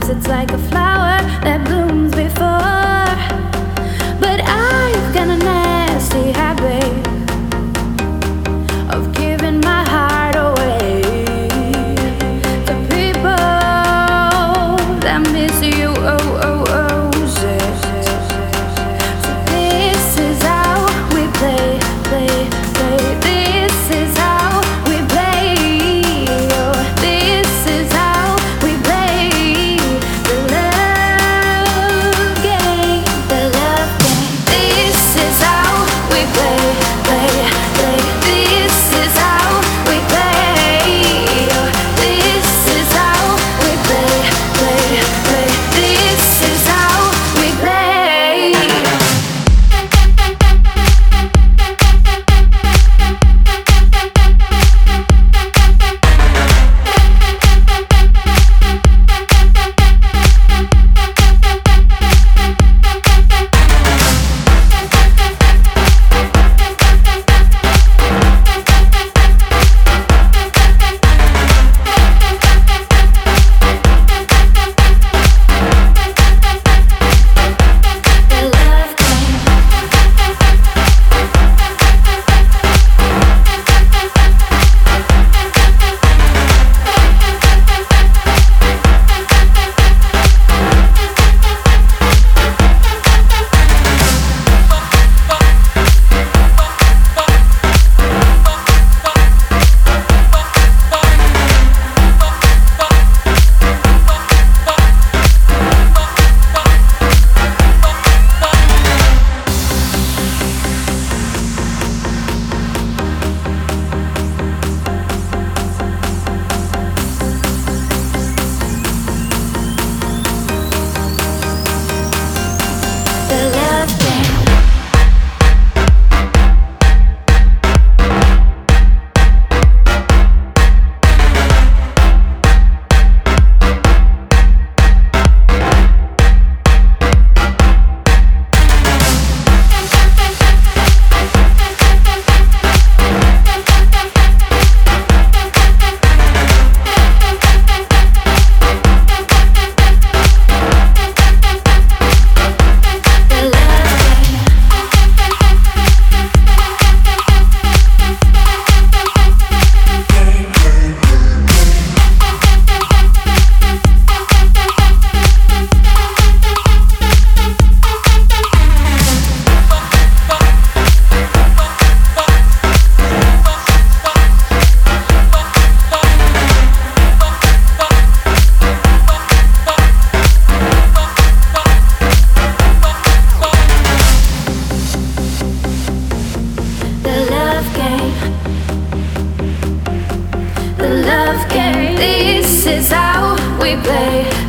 it's like a flower that blooms before. But I've got a nasty habit of giving my heart away to people that miss you. Oh, oh, oh, yeah. So this is how we play, play, play. This is how we play. Oh, this is how we play the love game, the love game. This is how we play, play, play. This is how we play. Oh, this is how we play, play, play. This is how we play. The love game. This is how we play.